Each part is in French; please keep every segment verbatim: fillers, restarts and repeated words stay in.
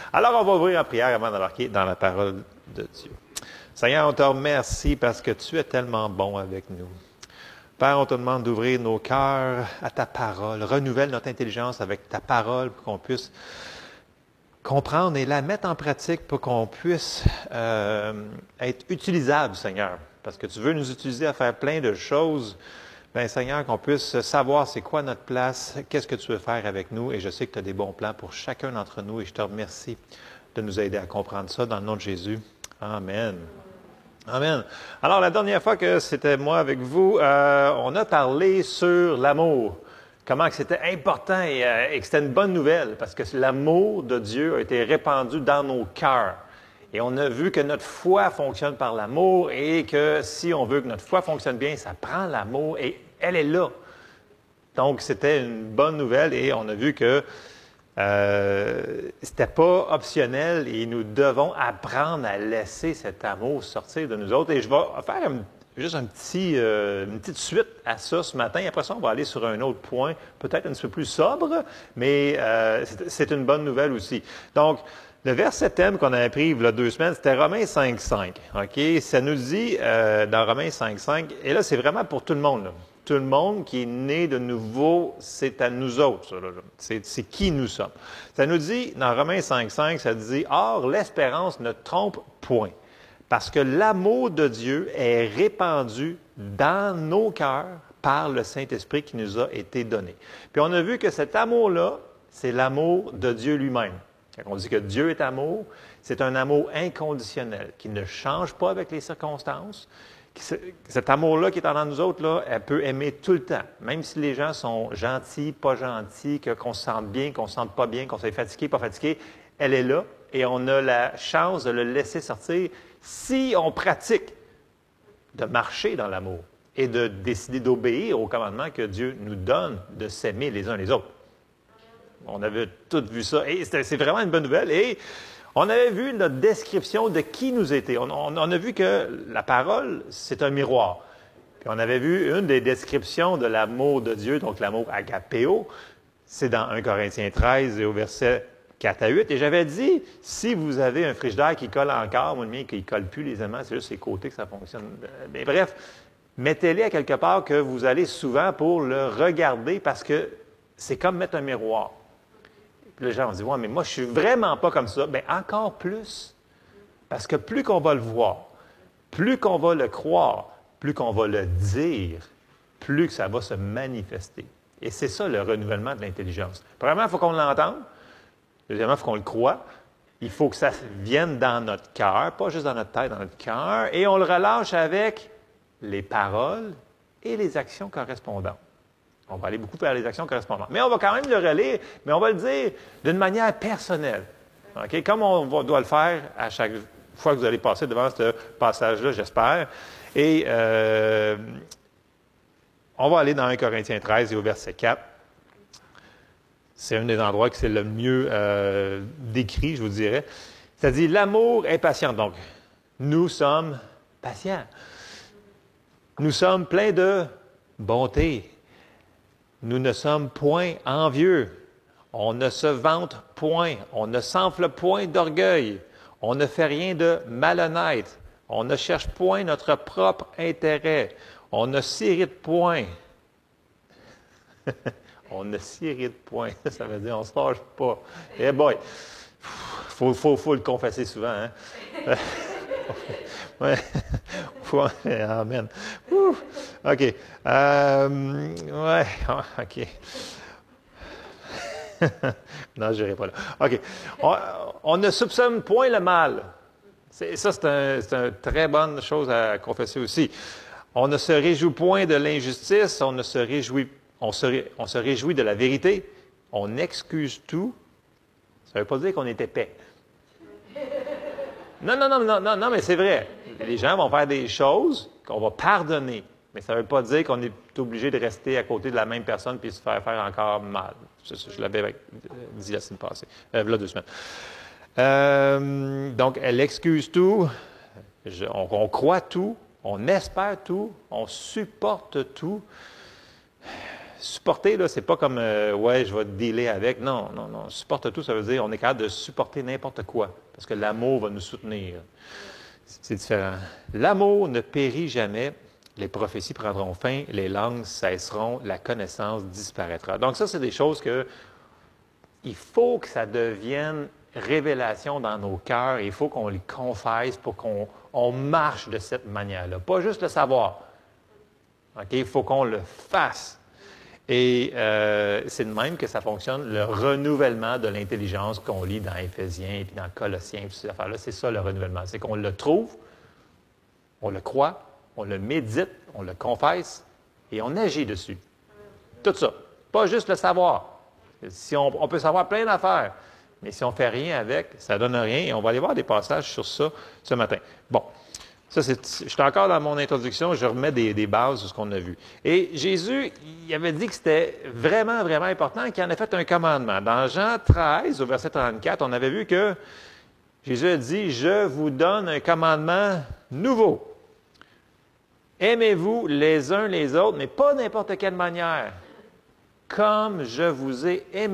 Alors, on va ouvrir en prière avant d'embarquer dans la parole de Dieu. Seigneur, on te remercie parce que tu es tellement bon avec nous. Père, on te demande d'ouvrir nos cœurs à ta parole. Renouvelle notre intelligence avec ta parole pour qu'on puisse comprendre et la mettre en pratique pour qu'on puisse euh, être utilisable, Seigneur. Parce que tu veux nous utiliser à faire plein de choses. Bien, Seigneur, qu'on puisse savoir c'est quoi notre place, qu'est-ce que tu veux faire avec nous. Et je sais que tu as des bons plans pour chacun d'entre nous. Et je te remercie de nous aider à comprendre ça dans le nom de Jésus. Amen. Amen. Alors, la dernière fois que c'était moi avec vous, euh, on a parlé sur l'amour. Comment que c'était important et, euh, et que c'était une bonne nouvelle parce que l'amour de Dieu a été répandu dans nos cœurs. Et on a vu que notre foi fonctionne par l'amour et que si on veut que notre foi fonctionne bien, ça prend l'amour et elle est là. Donc, c'était une bonne nouvelle et on a vu que euh, c'était pas optionnel et nous devons apprendre à laisser cet amour sortir de nous autres. Et je vais faire un, juste un petit, euh, une petite suite à ça ce matin. Après ça, on va aller sur un autre point, peut-être un petit peu plus sobre, mais euh, c'est, c'est une bonne nouvelle aussi. Donc, le verset thème qu'on a appris il y a deux semaines, c'était Romains cinq cinq. OK? Ça nous dit euh, dans Romains cinq cinq, et là, c'est vraiment pour tout le monde. Là. Tout le monde qui est né de nouveau, c'est à nous autres. Ça, là, là. C'est, c'est qui nous sommes. Ça nous dit, dans Romains cinq cinq, ça dit « Or, l'espérance ne trompe point, parce que l'amour de Dieu est répandu dans nos cœurs par le Saint-Esprit qui nous a été donné. » Puis on a vu que cet amour-là, c'est l'amour de Dieu lui-même. Quand on dit que Dieu est amour, c'est un amour inconditionnel, qui ne change pas avec les circonstances. Cet amour-là qui est en nous autres, là, elle peut aimer tout le temps. Même si les gens sont gentils, pas gentils, que, qu'on se sente bien, qu'on ne se sente pas bien, qu'on soit fatigué, pas fatigué, elle est là et on a la chance de le laisser sortir si on pratique de marcher dans l'amour et de décider d'obéir aux commandements que Dieu nous donne de s'aimer les uns les autres. On avait tous vu ça. Et c'est vraiment une bonne nouvelle. Et on avait vu notre description de qui nous était. On, on, on a vu que la parole, c'est un miroir. Puis on avait vu une des descriptions de l'amour de Dieu, donc l'amour agapéo. C'est dans un Corinthiens treize et au verset quatre à huit. Et j'avais dit, si vous avez un frigidaire qui colle encore, moi, le mien, qui ne colle plus les aimants, c'est juste les côtés que ça fonctionne. Mais bref, mettez-les à quelque part que vous allez souvent pour le regarder parce que c'est comme mettre un miroir. Puis les gens vont dire, ouais, mais moi, je suis vraiment pas comme ça. Bien, encore plus. Parce que plus qu'on va le voir, plus qu'on va le croire, plus qu'on va le dire, plus que ça va se manifester. Et c'est ça le renouvellement de l'intelligence. Premièrement, il faut qu'on l'entende. Deuxièmement, il faut qu'on le croie. Il faut que ça vienne dans notre cœur, pas juste dans notre tête, dans notre cœur. Et on le relâche avec les paroles et les actions correspondantes. On va aller beaucoup vers les actions correspondantes. Mais on va quand même le relire, mais on va le dire d'une manière personnelle. Okay? Comme on va, doit le faire à chaque fois que vous allez passer devant ce passage-là, j'espère. Et euh, on va aller dans un Corinthiens treize et au verset quatre. C'est un des endroits qui c'est le mieux euh, décrit, je vous dirais. Ça dit « L'amour est patient ». Donc, nous sommes patients. Nous sommes pleins de bonté. Nous ne sommes point envieux. On ne se vante point. On ne s'enfle point d'orgueil. On ne fait rien de malhonnête. On ne cherche point notre propre intérêt. On ne s'irrite point. On ne s'irrite point. Ça veut dire on ne se fâche pas. Eh boy! Faut, faut, faut le confesser souvent, hein? Ouais. Amen. Ouh. OK. Euh, ouais. OK. Non, je n'irai pas là. OK. On, on ne soupçonne point le mal. C'est, ça, c'est, un, c'est une très bonne chose à confesser aussi. On ne se réjouit point de l'injustice. On ne se réjouit, on se, on se réjouit de la vérité. On excuse tout. Ça ne veut pas dire qu'on est épais. Non, non, non, non, non, non, mais c'est vrai. Les gens vont faire des choses qu'on va pardonner. Mais ça ne veut pas dire qu'on est obligé de rester à côté de la même personne puis se faire faire encore mal. Je, je l'avais dit la semaine passée, euh, là deux semaines. Euh, donc, elle excuse tout, je, on, on croit tout, on espère tout, on supporte tout. supporter, là, c'est pas comme euh, ouais, je vais dealer avec. Non, non, non. Supporte tout, ça veut dire on est capable de supporter n'importe quoi. Parce que l'amour va nous soutenir. C'est différent. L'amour ne périt jamais. Les prophéties prendront fin, les langues cesseront, la connaissance disparaîtra. Donc, ça, c'est des choses que il faut que ça devienne révélation dans nos cœurs. Il faut qu'on les confesse pour qu'on on marche de cette manière-là. Pas juste le savoir. OK? Il faut qu'on le fasse. Et euh, c'est de même que ça fonctionne, le renouvellement de l'intelligence qu'on lit dans Éphésiens et puis dans Colossiens, toutes ces affaires-là. C'est ça le renouvellement. C'est qu'on le trouve, on le croit, on le médite, on le confesse et on agit dessus. Tout ça. Pas juste le savoir. Si on, on peut savoir plein d'affaires, mais si on ne fait rien avec, ça ne donne rien. Et on va aller voir des passages sur ça ce matin. Bon. Ça, c'est, je suis encore dans mon introduction, je remets des, des bases sur ce qu'on a vu. Et Jésus, il avait dit que c'était vraiment, vraiment important qu'il en ait fait un commandement. Dans Jean treize, au verset trente-quatre, on avait vu que Jésus a dit « Je vous donne un commandement nouveau. Aimez-vous les uns les autres, mais pas n'importe quelle manière, comme je vous ai aimé. »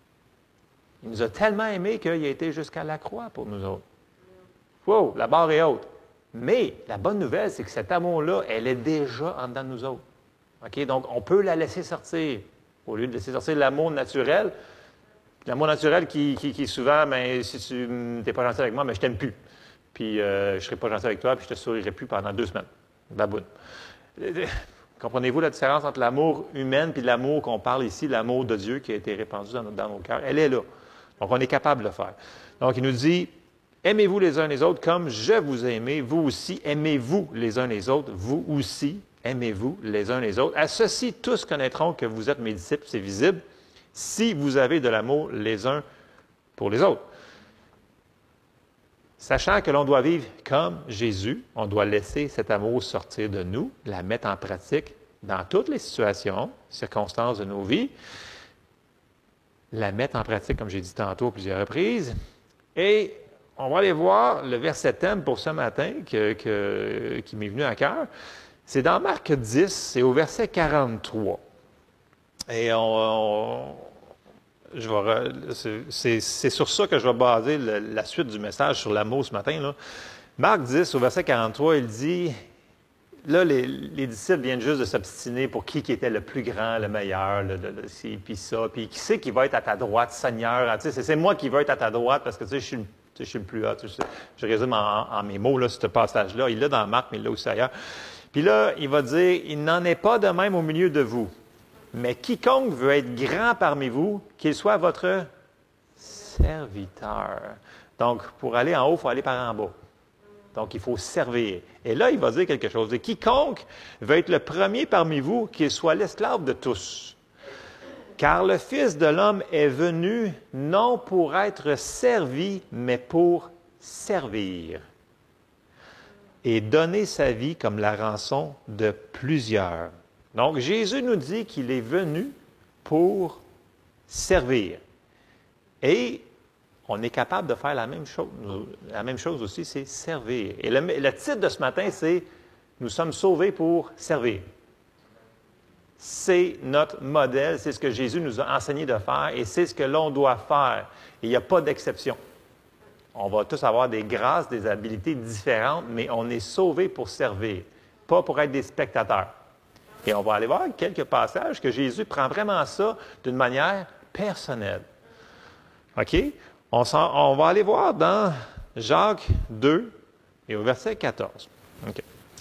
Il nous a tellement aimés qu'il a été jusqu'à la croix pour nous autres. Wow, la barre est haute. Mais la bonne nouvelle, c'est que cet amour-là, elle est déjà en dedans de nous autres. Okay? Donc, on peut la laisser sortir. Au lieu de laisser sortir l'amour naturel, l'amour naturel qui, qui, qui est souvent, bien, si tu n'es pas gentil avec moi, mais je t'aime plus. Puis, euh, je ne serai pas gentil avec toi, puis je ne te sourirai plus pendant deux semaines. Baboune. Comprenez-vous la différence entre l'amour humain et l'amour qu'on parle ici, l'amour de Dieu qui a été répandu dans, dans nos cœurs? Elle est là. Donc, on est capable de le faire. Donc, il nous dit... Aimez-vous les uns les autres comme je vous ai aimé, vous aussi, aimez-vous les uns les autres, vous aussi, aimez-vous les uns les autres. À ceci, tous connaîtront que vous êtes mes disciples, c'est visible, si vous avez de l'amour les uns pour les autres. Sachant que l'on doit vivre comme Jésus, on doit laisser cet amour sortir de nous, la mettre en pratique dans toutes les situations, circonstances de nos vies, la mettre en pratique, comme j'ai dit tantôt à plusieurs reprises, et on va aller voir le verset thème pour ce matin que, que, qui m'est venu à cœur. C'est dans Marc dix, c'est au verset quarante-trois. Et on, on, je vais, c'est, c'est sur ça que je vais baser le, la suite du message sur l'amour ce matin, là. Marc dix, au verset quarante-trois, il dit, là, les, les disciples viennent juste de s'obstiner pour qui, qui était le plus grand, le meilleur, le, le, le, ci, puis ça, puis qui c'est qui va être à ta droite, Seigneur? Tu sais, c'est, c'est moi qui veux être à ta droite parce que tu sais, je suis une Tu sais, je suis le plus haut. Tu sais, je résume en, en mes mots, là, ce passage-là. Il l'a dans Marc, mais il l'a aussi ailleurs. Puis là, il va dire, il n'en est pas de même au milieu de vous. Mais quiconque veut être grand parmi vous, qu'il soit votre serviteur. Donc, pour aller en haut, il faut aller par en bas. Donc, il faut servir. Et là, il va dire quelque chose. Et quiconque veut être le premier parmi vous, qu'il soit l'esclave de tous. Car le Fils de l'homme est venu non pour être servi, mais pour servir et donner sa vie comme la rançon de plusieurs. Donc, Jésus nous dit qu'il est venu pour servir. Et on est capable de faire la même chose. La même chose aussi, c'est servir. Et le, le titre de ce matin, c'est « Nous sommes sauvés pour servir ». C'est notre modèle, c'est ce que Jésus nous a enseigné de faire et c'est ce que l'on doit faire. Et il n'y a pas d'exception. On va tous avoir des grâces, des habiletés différentes, mais on est sauvés pour servir, pas pour être des spectateurs. Et on va aller voir quelques passages que Jésus prend vraiment ça d'une manière personnelle. OK? On, s'en, on va aller voir dans Jacques deux et au verset quatorze. OK.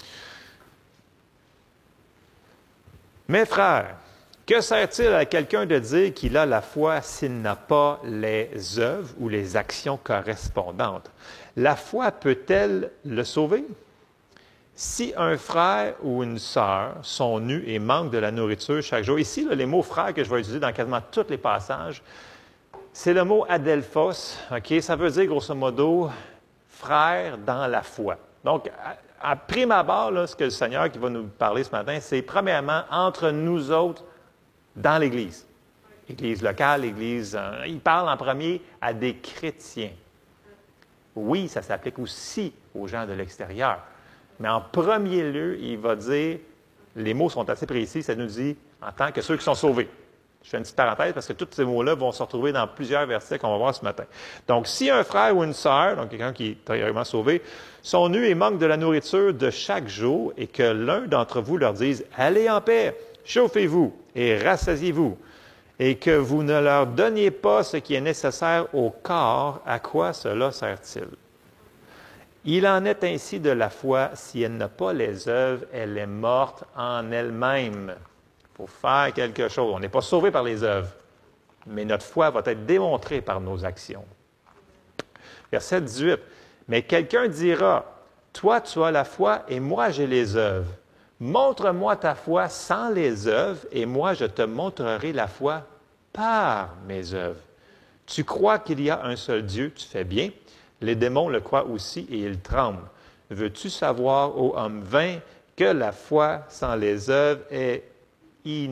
Mes frères, que sert-il à quelqu'un de dire qu'il a la foi s'il n'a pas les œuvres ou les actions correspondantes? La foi peut-elle le sauver? Si un frère ou une sœur sont nus et manquent de la nourriture chaque jour, ici, là, les mots frères que je vais utiliser dans quasiment tous les passages, c'est le mot adelphos, OK? Ça veut dire grosso modo frère dans la foi. Donc, à prime abord, là, ce que le Seigneur qui va nous parler ce matin, c'est premièrement entre nous autres dans l'Église. L'Église locale, l'Église... Euh, il parle en premier à des chrétiens. Oui, ça s'applique aussi aux gens de l'extérieur. Mais en premier lieu, il va dire, les mots sont assez précis, ça nous dit en tant que ceux qui sont sauvés. Je fais une petite parenthèse parce que tous ces mots-là vont se retrouver dans plusieurs versets qu'on va voir ce matin. Donc, si un frère ou une sœur, donc quelqu'un qui est réellement sauvé, sont nus et manquent de la nourriture de chaque jour et que l'un d'entre vous leur dise « Allez en paix, chauffez-vous et rassasiez-vous » et que vous ne leur donniez pas ce qui est nécessaire au corps, à quoi cela sert-il? Il en est ainsi de la foi, si elle n'a pas les œuvres, elle est morte en elle-même. Il faut faire quelque chose. On n'est pas sauvé par les œuvres, mais notre foi va être démontrée par nos actions. Verset dix-huit. Mais quelqu'un dira, « Toi, tu as la foi et moi, j'ai les œuvres. Montre-moi ta foi sans les œuvres et moi, je te montrerai la foi par mes œuvres. Tu crois qu'il y a un seul Dieu, tu fais bien. Les démons le croient aussi et ils tremblent. Veux-tu savoir, ô homme vain, que la foi sans les œuvres est inutile. »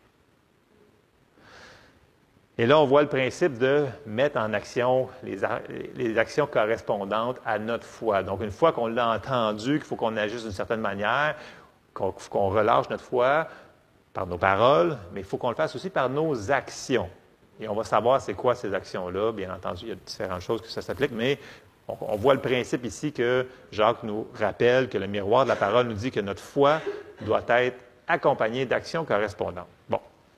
Et là, on voit le principe de mettre en action les, les actions correspondantes à notre foi. Donc, une fois qu'on l'a entendu, qu'il faut qu'on agisse d'une certaine manière, qu'on qu'on relâche notre foi par nos paroles, mais il faut qu'on le fasse aussi par nos actions. Et on va savoir c'est quoi ces actions-là. Bien entendu, il y a différentes choses que ça s'applique, mais on, on voit le principe ici que Jacques nous rappelle que le miroir de la parole nous dit que notre foi doit être accompagné d'actions correspondantes. Bon.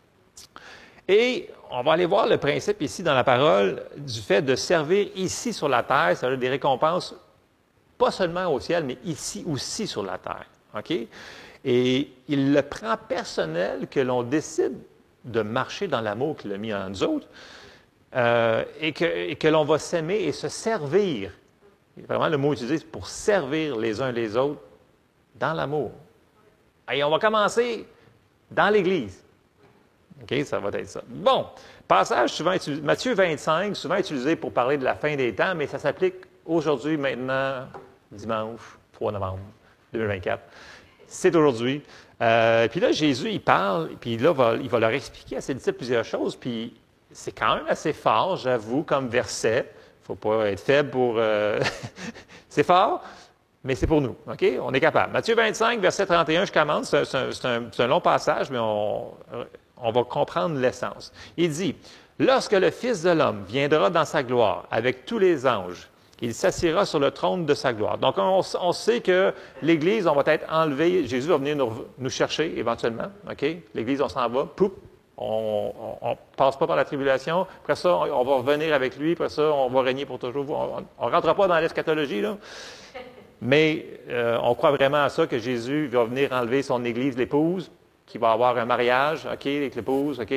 Et on va aller voir le principe ici dans la parole du fait de servir ici sur la terre, ça a des récompenses pas seulement au ciel, mais ici aussi sur la terre. OK? Et il le prend personnel que l'on décide de marcher dans l'amour qu'il a mis en nous autres euh, et que, et que l'on va s'aimer et se servir. Vraiment, le mot utilisé, c'est pour servir les uns les autres dans l'amour. Et on va commencer dans l'Église. OK, ça va être ça. Bon, passage souvent utilisé, Matthieu vingt-cinq, souvent utilisé pour parler de la fin des temps, mais ça s'applique aujourd'hui, maintenant, dimanche, trois novembre deux mille vingt-quatre. C'est aujourd'hui. Euh, puis là, Jésus, il parle, puis là, va, il va leur expliquer à ses disciples plusieurs choses, puis c'est quand même assez fort, j'avoue, comme verset. Il ne faut pas être faible pour... Euh... c'est fort, mais c'est pour nous, OK? On est capable. Matthieu vingt-cinq, verset trente et un, je commence. C'est un, c'est un, c'est un long passage, mais on, on va comprendre l'essence. Il dit, « Lorsque le Fils de l'homme viendra dans sa gloire avec tous les anges, il s'assiera sur le trône de sa gloire. » Donc, on, on sait que l'Église, on va être enlevé. Jésus va venir nous, nous chercher éventuellement, OK? L'Église, on s'en va, poup, on ne passe pas par la tribulation. Après ça, on, on va revenir avec lui. Après ça, on va régner pour toujours. On ne rentre pas dans l'eschatologie, là. Mais euh, on croit vraiment à ça, que Jésus va venir enlever son Église, l'épouse, qui va avoir un mariage, OK, avec l'épouse, OK?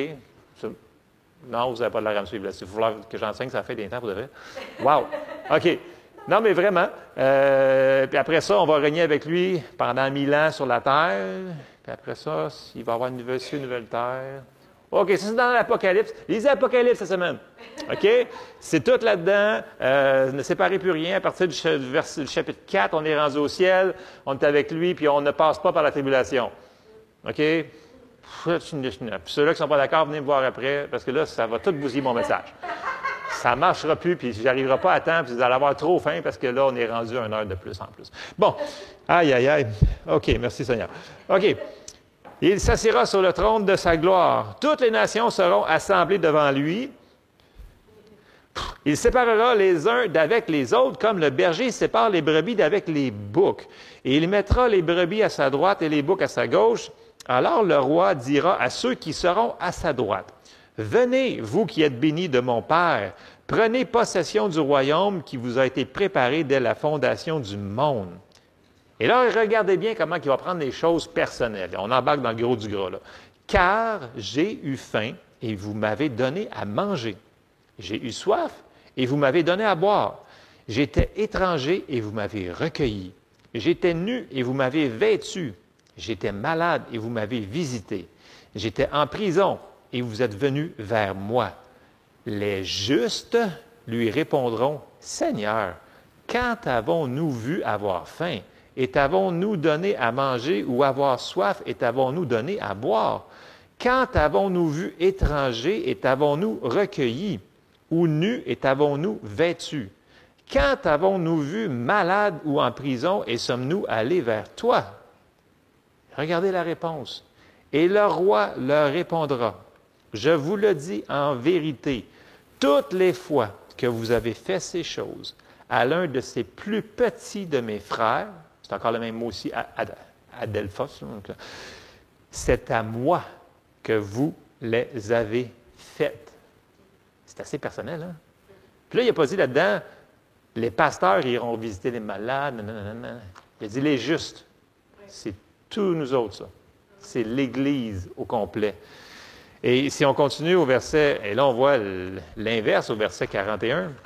Non, vous n'avez pas de l'air à me suivre là-dessus. Il faut que j'enseigne, ça fait des temps pour de vrai. Wow! OK. Non, mais vraiment. Euh, puis après ça, on va régner avec lui pendant mille ans sur la terre. Puis après ça, il va y avoir une nouvelle cieux, une nouvelle terre. OK, ça c'est dans l'Apocalypse. Lisez l'Apocalypse cette semaine. OK? C'est tout là-dedans. Euh, ne séparez plus rien. À partir du, vers, du chapitre quatre, on est rendu au ciel. On est avec lui, puis on ne passe pas par la tribulation. OK? Puis ceux-là qui ne sont pas d'accord, venez me voir après, parce que là, ça va tout bousiller mon message. Ça ne marchera plus, puis j'arriverai pas à temps, puis vous allez avoir trop faim, parce que là, on est rendu à une heure de plus en plus. Bon. Aïe, aïe, aïe. OK, merci Seigneur. OK. Il s'assiera sur le trône de sa gloire. Toutes les nations seront assemblées devant lui. Il séparera les uns d'avec les autres, comme le berger sépare les brebis d'avec les boucs. Et il mettra les brebis à sa droite et les boucs à sa gauche. Alors le roi dira à ceux qui seront à sa droite, « Venez, vous qui êtes bénis de mon Père, prenez possession du royaume qui vous a été préparé dès la fondation du monde. » Et là, regardez bien comment il va prendre les choses personnelles. On embarque dans le gros du gras, là. « Car j'ai eu faim et vous m'avez donné à manger. J'ai eu soif et vous m'avez donné à boire. J'étais étranger et vous m'avez recueilli. J'étais nu et vous m'avez vêtu. J'étais malade et vous m'avez visité. J'étais en prison et vous êtes venus vers moi. » Les justes lui répondront, « Seigneur, quand avons-nous vu avoir faim? Et t'avons-nous donné à manger ou avoir soif et t'avons-nous donné à boire? Quand avons-nous vu étranger et t'avons-nous recueilli? Ou nu et t'avons-nous vêtu? Quand avons-nous vu malade ou en prison et sommes-nous allés vers toi? » Regardez la réponse. Et le roi leur répondra, « Je vous le dis en vérité, toutes les fois que vous avez fait ces choses à l'un de ces plus petits de mes frères, c'est encore le même mot aussi, Adelphos, c'est à moi que vous les avez faites. » C'est assez personnel, hein? Puis là, il n'a pas dit là-dedans, les pasteurs iront visiter les malades, non, non, non, non. Il a dit les justes. C'est tous nous autres, ça. C'est l'Église au complet. Et si on continue au verset, et là on voit l'inverse au verset quarante et un.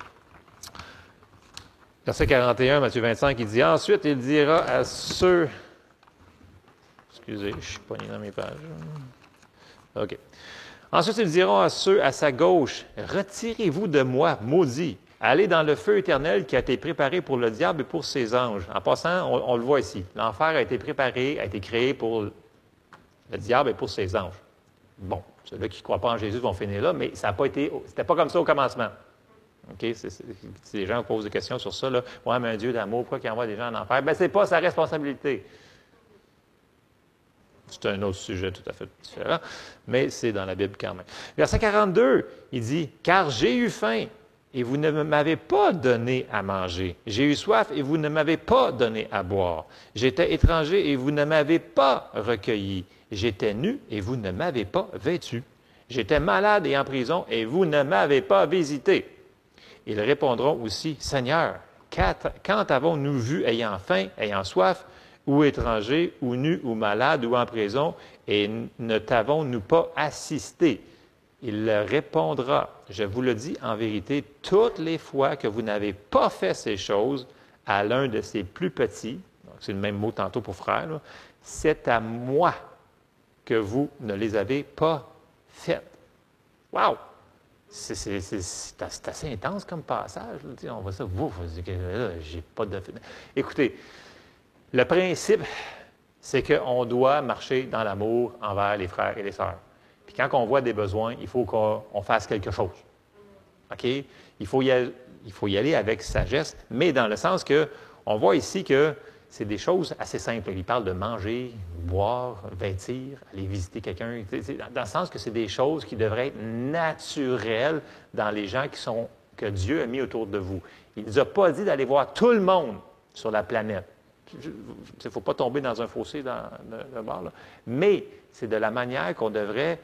Verset quarante et un, Matthieu vingt-cinq, il dit, « Ensuite, il dira à ceux... » Excusez, je suis pogné dans mes pages. OK. « Ensuite, ils diront à ceux à sa gauche, « Retirez-vous de moi, maudits, allez dans le feu éternel qui a été préparé pour le diable et pour ses anges. » En passant, on, on le voit ici. L'enfer a été préparé, a été créé pour le diable et pour ses anges. Bon, ceux-là qui ne croient pas en Jésus vont finir là, mais ça n'a pas été, c'était pas comme ça au commencement. OK? C'est, c'est, si les gens posent des questions sur ça, là, « Ouais, mais un Dieu d'amour, pourquoi il envoie des gens en enfer? » Bien, ce n'est pas sa responsabilité. C'est un autre sujet tout à fait différent, mais c'est dans la Bible quand même. Verset quarante-deux, il dit, « Car j'ai eu faim, et vous ne m'avez pas donné à manger. J'ai eu soif, et vous ne m'avez pas donné à boire. J'étais étranger, et vous ne m'avez pas recueilli. J'étais nu, et vous ne m'avez pas vêtu. J'étais malade et en prison, et vous ne m'avez pas visité. » Ils répondront aussi, « Seigneur, quand avons-nous vu ayant faim, ayant soif, ou étranger, ou nu, ou malade, ou en prison, et ne t'avons-nous pas assisté? » Il leur répondra, « Je vous le dis en vérité, toutes les fois que vous n'avez pas fait ces choses à l'un de ces plus petits, donc c'est le même mot tantôt pour frère, là, c'est à moi que vous ne les avez pas faites. » Wow! C'est, c'est, c'est, c'est assez intense comme passage. Là. On voit ça, ouf, j'ai pas de... Écoutez, le principe, c'est qu'on doit marcher dans l'amour envers les frères et les sœurs. Puis quand on voit des besoins, il faut qu'on on fasse quelque chose. OK? Il faut, y aller, il faut y aller avec sagesse, mais dans le sens que on voit ici que c'est des choses assez simples. Il parle de manger, boire, vêtir, aller visiter quelqu'un. Dans le sens que c'est des choses qui devraient être naturelles dans les gens qui sont, que Dieu a mis autour de vous. Il ne nous a pas dit d'aller voir tout le monde sur la planète. Il ne faut pas tomber dans un fossé dans le bord, là. Mais c'est de la manière qu'on devrait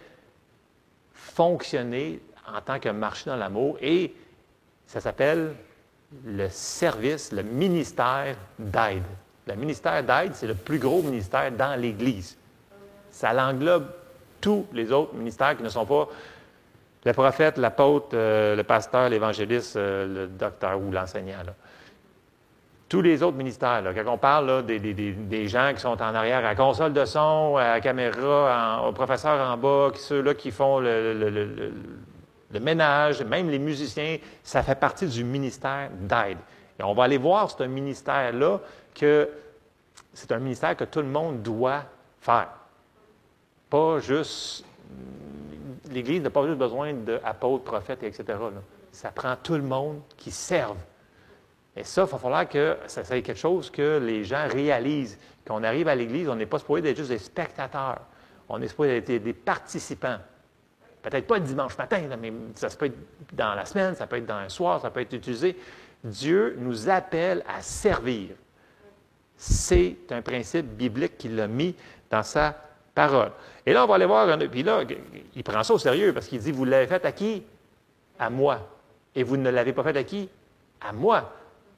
fonctionner en tant que marcher dans l'amour. Et ça s'appelle le service, le ministère d'aide. Le ministère d'aide, c'est le plus gros ministère dans l'Église. Ça l'englobe tous les autres ministères qui ne sont pas le prophète, l'apôtre, euh, le pasteur, l'évangéliste, euh, le docteur ou l'enseignant. Là. Tous les autres ministères, là, quand on parle là, des, des, des gens qui sont en arrière à la console de son, à la caméra, en, au professeur en bas, qui, ceux-là qui font le, le, le, le, le ménage, même les musiciens, ça fait partie du ministère d'aide. Et on va aller voir, c'est un ministère-là, que c'est un ministère que tout le monde doit faire. Pas juste... L'Église n'a pas juste besoin d'apôtres, prophètes, et cetera. Là. Ça prend tout le monde qui serve. Et ça, il va falloir que ça soit quelque chose que les gens réalisent. Qu'on arrive à l'Église, on n'est pas supposé être juste des spectateurs. On est supposé être des participants. Peut-être pas le dimanche matin, là, mais ça peut être dans la semaine, ça peut être dans un soir, ça peut être utilisé. Dieu nous appelle à servir. C'est un principe biblique qu'il a mis dans sa parole. Et là, on va aller voir, un, puis là, il prend ça au sérieux parce qu'il dit, vous l'avez fait à qui? À moi. Et vous ne l'avez pas fait à qui? À moi.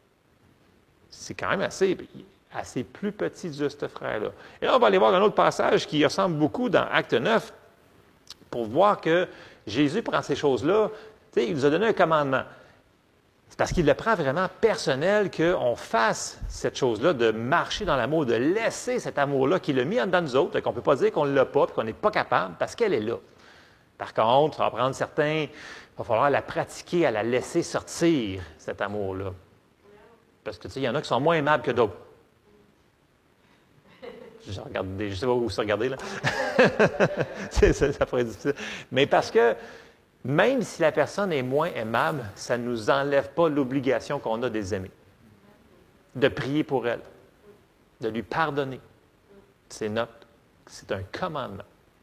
C'est quand même assez, assez plus petit de ce frère-là. Et là, on va aller voir un autre passage qui ressemble beaucoup dans Acte neuf pour voir que Jésus prend ces choses-là. Tu sais, il nous a donné un commandement. C'est parce qu'il le prend vraiment personnel qu'on fasse cette chose-là, de marcher dans l'amour, de laisser cet amour-là qu'il a mis en dedans de nous autres, qu'on ne peut pas dire qu'on ne l'a pas et qu'on n'est pas capable, parce qu'elle est là. Par contre, ça va prendre certains, il va falloir la pratiquer, à la laisser sortir, cet amour-là. Parce que, tu sais, il y en a qui sont moins aimables que d'autres. Je regarde, je ne sais pas où se regarder, là. ça, ça pourrait être difficile. Mais parce que, même si la personne est moins aimable, ça ne nous enlève pas l'obligation qu'on a de les aimer. De prier pour elle. De lui pardonner. C'est notre, c'est un commandement.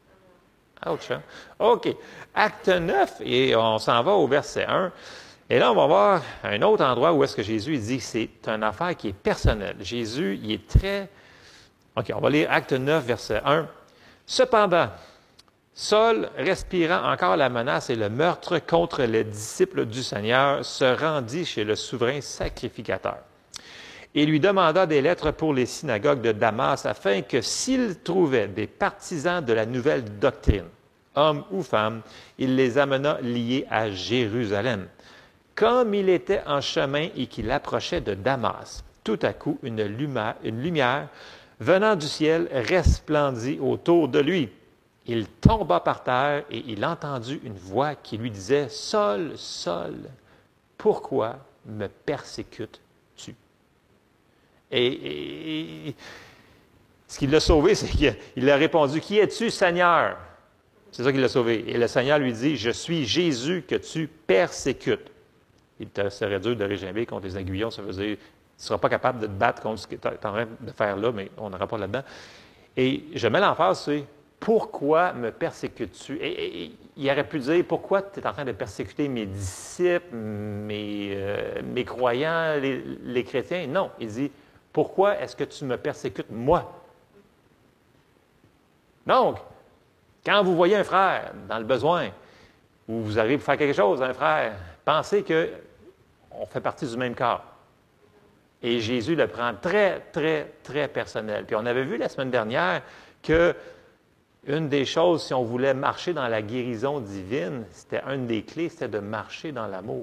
Ouch, hein? OK. Acte neuf, et on s'en va au verset un. Et là, on va voir un autre endroit où est-ce que Jésus il dit que c'est une affaire qui est personnelle. Jésus, il est très... OK, on va lire Acte neuf, verset un. Cependant, Saul, respirant encore la menace et le meurtre contre les disciples du Seigneur, se rendit chez le souverain sacrificateur et lui demanda des lettres pour les synagogues de Damas, afin que s'il trouvait des partisans de la nouvelle doctrine, hommes ou femmes, il les amena liés à Jérusalem. Comme il était en chemin et qu'il approchait de Damas, tout à coup une lumière, une lumière venant du ciel resplendit autour de lui. Il tomba par terre et il entendit une voix qui lui disait « Saul, Saul, pourquoi me persécutes-tu? » Et, et, et ce qui l'a sauvé, c'est qu'il a répondu « Qui es-tu, Seigneur? » C'est ça qui l'a sauvé. Et le Seigneur lui dit « Je suis Jésus que tu persécutes. » Il te serait dur de régimber contre les aiguillons, ça veut dire tu ne seras pas capable de te battre contre ce que tu es en train de faire là, mais on n'aura pas là-dedans. Et je mets l'emphase, c'est « Pourquoi me persécutes-tu? » Et, et, et il aurait pu dire « Pourquoi tu es en train de persécuter mes disciples, mes, euh, mes croyants, les, les chrétiens? » Non, il dit « Pourquoi est-ce que tu me persécutes, moi? » Donc, quand vous voyez un frère dans le besoin, ou vous arrivez pour faire quelque chose à un frère, pensez qu'on fait partie du même corps. Et Jésus le prend très, très, très personnel. Puis on avait vu la semaine dernière que une des choses, si on voulait marcher dans la guérison divine, c'était une des clés, c'était de marcher dans l'amour.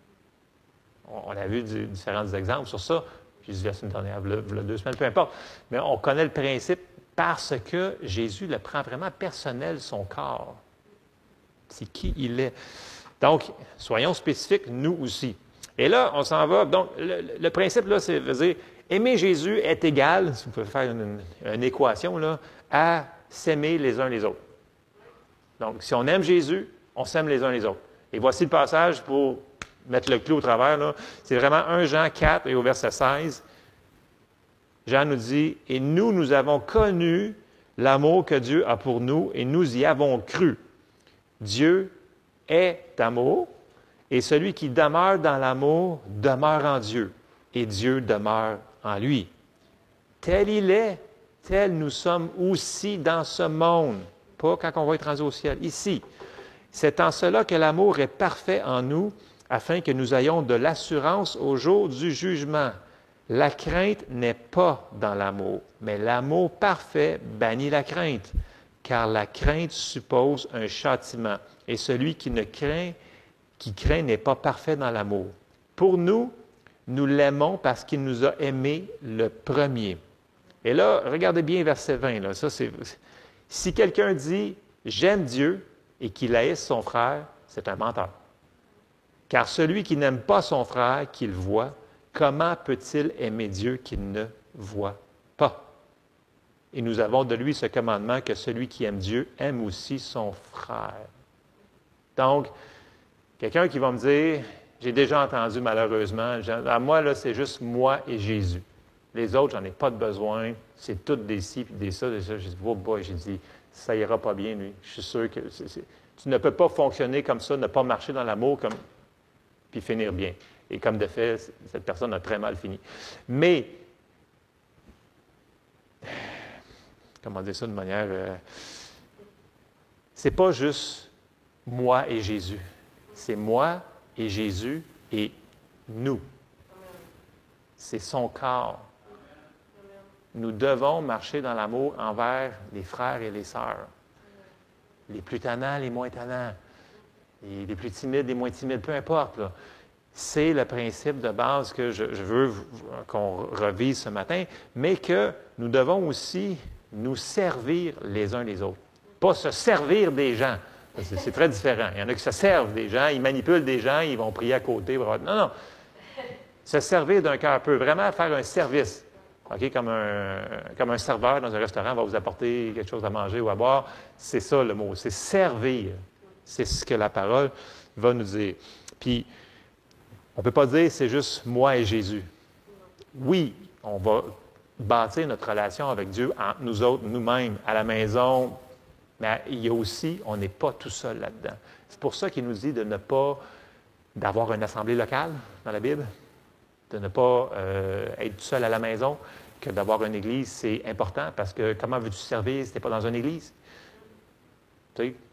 On a vu du, différents exemples sur ça. J'ai dit la semaine dernière, il y a deux semaines, peu importe. Mais on connaît le principe parce que Jésus le prend vraiment personnel, son corps. C'est qui il est. Donc, soyons spécifiques, nous aussi. Et là, on s'en va. Donc, le, le principe, là, c'est de dire, aimer Jésus est égal, si vous pouvez faire une, une, une équation, là, à s'aimer les uns les autres. Donc, si on aime Jésus, on s'aime les uns les autres. Et voici le passage pour mettre le clou au travers, là. C'est vraiment un Jean quatre et au verset seize. Jean nous dit, « Et nous, nous avons connu l'amour que Dieu a pour nous et nous y avons cru. Dieu est amour. Et celui qui demeure dans l'amour demeure en Dieu, et Dieu demeure en lui. Tel il est, tel nous sommes aussi dans ce monde. » Pas quand on va être rendu au ciel, ici. « C'est en cela que l'amour est parfait en nous, afin que nous ayons de l'assurance au jour du jugement. La crainte n'est pas dans l'amour, mais l'amour parfait bannit la crainte, car la crainte suppose un châtiment, et celui qui ne craint qui craint n'est pas parfait dans l'amour. Pour nous, nous l'aimons parce qu'il nous a aimés le premier. » Et là, regardez bien verset vingt. Là, ça, c'est, si quelqu'un dit « J'aime Dieu » et qu'il haïsse son frère, c'est un menteur. Car celui qui n'aime pas son frère qu'il voit, comment peut-il aimer Dieu qu'il ne voit pas? Et nous avons de lui ce commandement que celui qui aime Dieu aime aussi son frère. Donc, quelqu'un qui va me dire, j'ai déjà entendu malheureusement, à moi, là, c'est juste moi et Jésus. Les autres, j'en ai pas de besoin. C'est toutes des ci puis des ça. Des ça. J'ai dit, oh boy, j'ai dit, ça ira pas bien, lui. Je suis sûr que c'est, c'est... tu ne peux pas fonctionner comme ça, ne pas marcher dans l'amour comme... puis finir bien. Et comme de fait, cette personne a très mal fini. Mais, comment dire ça de manière... Euh... c'est pas juste moi et Jésus. C'est moi et Jésus et nous. C'est son corps. Nous devons marcher dans l'amour envers les frères et les sœurs. Les plus tannants, les moins tannants. Et les plus timides, les moins timides, peu importe. Là. C'est le principe de base que je, je veux qu'on revise ce matin, mais que nous devons aussi nous servir les uns les autres. Pas se servir des gens. C'est, c'est très différent. Il y en a qui se servent des gens, ils manipulent des gens, ils vont prier à côté. Non, non. Se servir d'un cœur peu, vraiment faire un service. Okay? Comme, un, comme un serveur dans un restaurant va vous apporter quelque chose à manger ou à boire. C'est ça le mot, c'est servir. C'est ce que la parole va nous dire. Puis, on ne peut pas dire c'est juste moi et Jésus. Oui, on va bâtir notre relation avec Dieu entre nous autres, nous-mêmes, à la maison, Mais il y a aussi, on n'est pas tout seul là-dedans. C'est pour ça qu'il nous dit de ne pas, d'avoir une assemblée locale dans la Bible, de ne pas euh, être tout seul à la maison, que d'avoir une église, c'est important, parce que comment veux-tu servir si tu n'es pas dans une église? Tu sais,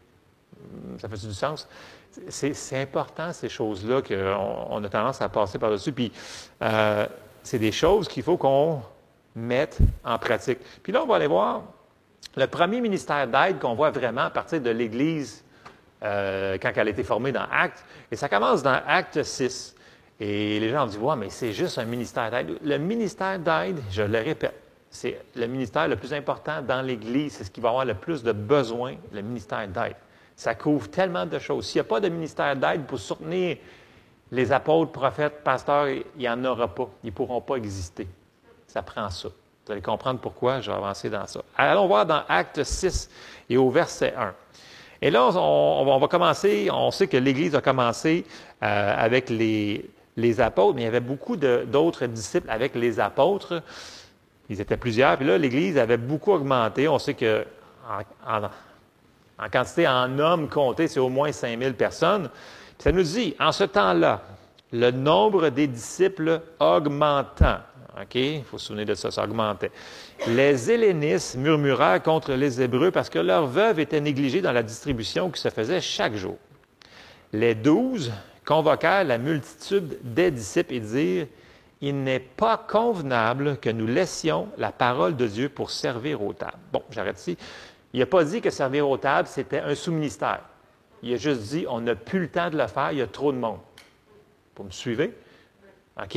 ça fait du sens? C'est important, ces choses-là, qu'on on a tendance à passer par-dessus. Puis, euh, c'est des choses qu'il faut qu'on mette en pratique. Puis là, on va aller voir le premier ministère d'aide qu'on voit vraiment à partir de l'Église euh, quand elle a été formée dans Actes. Et ça commence dans Acte six. Et les gens ont dit, « Ouais, mais c'est juste un ministère d'aide. » Le ministère d'aide, je le répète, c'est le ministère le plus important dans l'Église. C'est ce qui va avoir le plus de besoin, le ministère d'aide. Ça couvre tellement de choses. S'il n'y a pas de ministère d'aide pour soutenir les apôtres, prophètes, pasteurs, il n'y en aura pas. Ils ne pourront pas exister. Ça prend ça. Vous allez comprendre pourquoi je vais avancer dans ça. Allons voir dans Acte six et au verset un. Et là, on, on va commencer, on sait que l'Église a commencé euh, avec les, les apôtres, mais il y avait beaucoup d'autres disciples avec les apôtres. Ils étaient plusieurs. Puis là, l'Église avait beaucoup augmenté. On sait que en, en, en quantité, en hommes comptés, c'est au moins cinq mille personnes. Puis ça nous dit, en ce temps-là, le nombre des disciples augmentant. OK? Il faut se souvenir de ça, ça augmentait. Les Hellénistes murmurèrent contre les Hébreux parce que leurs veuves étaient négligées dans la distribution qui se faisait chaque jour. Les douze convoquèrent la multitude des disciples et dirent, « Il n'est pas convenable que nous laissions la parole de Dieu pour servir aux tables. » Bon, j'arrête ici. Il n'a pas dit que servir aux tables, c'était un sous-ministère. Il a juste dit, on n'a plus le temps de le faire, il y a trop de monde. Vous me suivez? OK?